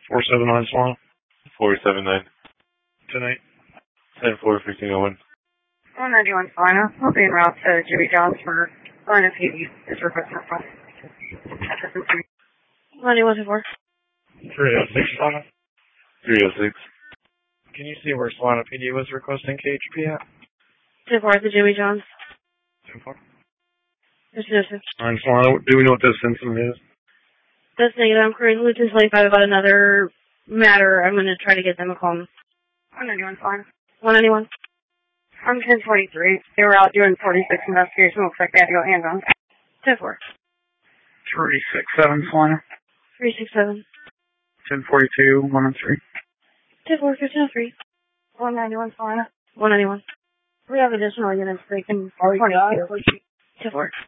479 Swan. 479. Tonight. 10-4, 1501. 191 Salina. I'll be en route to Jimmy John's for Salina PD. It's requesting a phone. 9124. 306 Swan. 306. Can you see where Solana PD was requesting KHP at? 10-4 at the Jimmy John's. 10-4. There's no sense. Alright, Solana, do we know what this incident is? That's negative. I'm currently Lieutenant 25 about another matter. I'm going to try to get them a call. 191 Salina. 191. I'm 1043. They were out doing 46 investigation. Looks like they had to go hands on. 10-4. 367 Solana. 367. 1042, 103. 10-4, 1503. 191 Salina. 191. We have additional units. They can. 10-4.